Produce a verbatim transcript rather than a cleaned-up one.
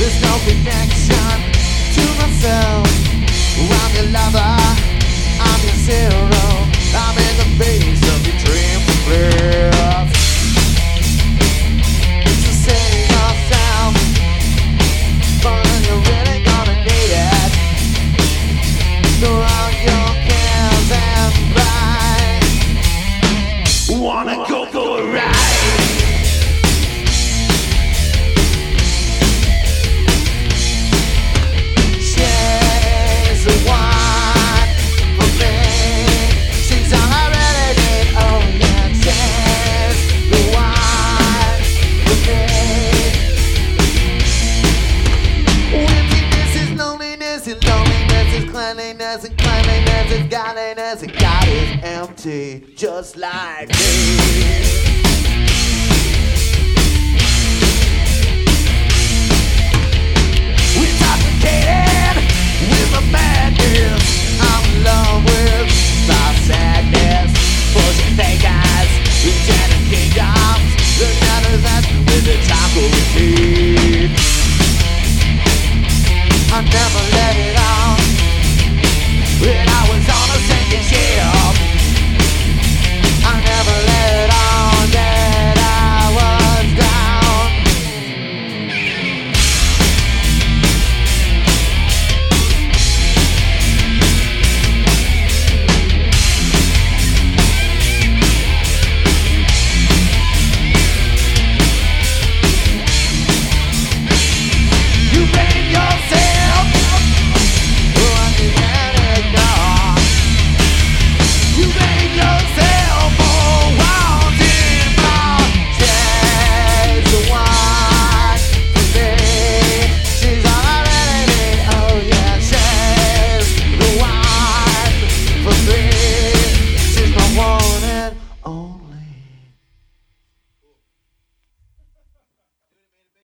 There's no connection to myself. I'm your lover, I'm your zero. I'm in the face of your dreams of bliss. So save yourself, but you're really gonna need it. Throw out your cares and pride. Wanna go for a ride? She's the one for me. She's all I really need. Oh yeah, she's the one for me. Emptiness is loneliness, and loneliness is cleanliness, and cleanliness is godliness, and God is empty, just like me.